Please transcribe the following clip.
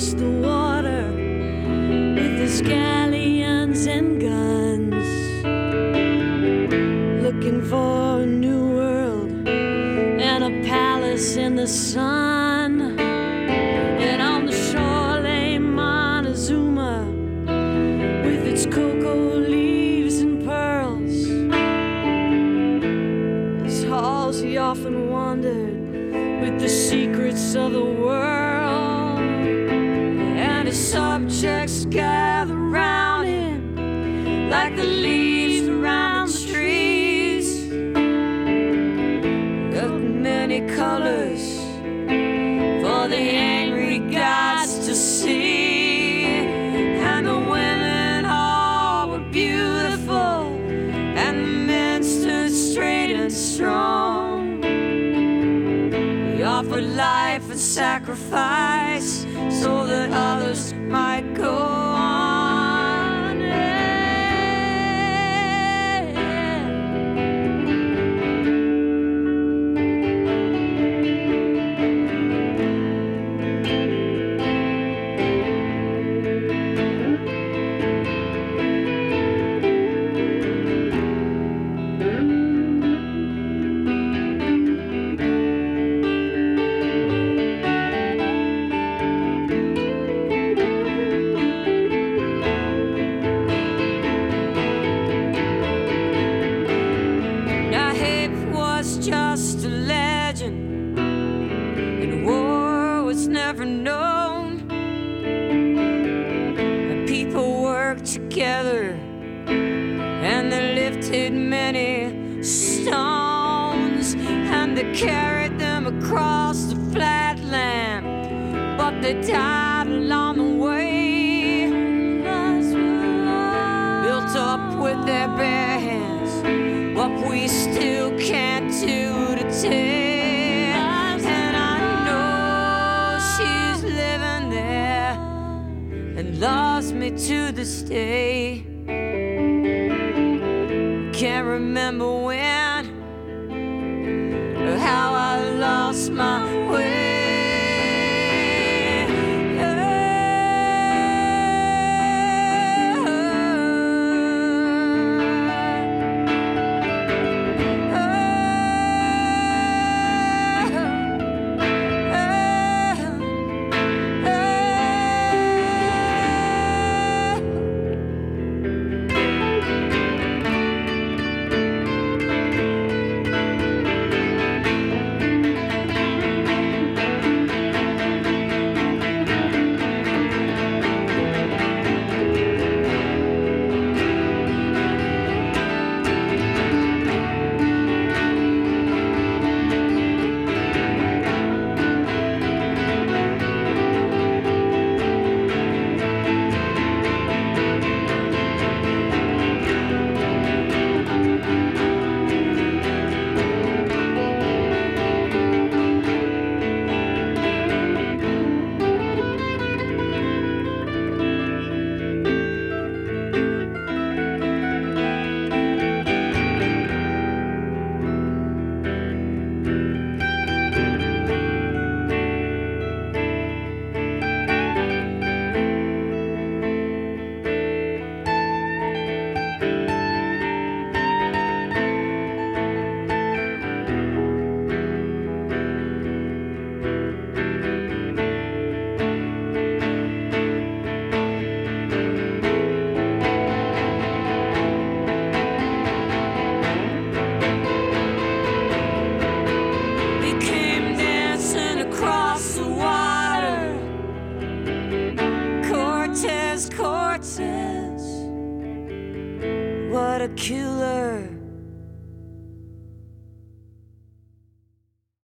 across the water with his galleons and guns, looking for a new world and a palace in the sun. And on the shore lay Montezuma with its cocoa leaves and pearls. His halls he often wandered with the secrets of the world, and his subjects gather round him like the leaves around the trees of many colors for the angry gods to see. And the women all were beautiful, and the men stood straight and strong. He offered life and sacrifice so that others might go on. Just a legend, and war was never known. The people worked together, and they lifted many stones, and they carried them across the flat land, but they died along the way, built up with their bare hands what we still can't do today. And I know she's living there and loves me to this day. Can't remember when or how I lost my way. Cortez, what a killer.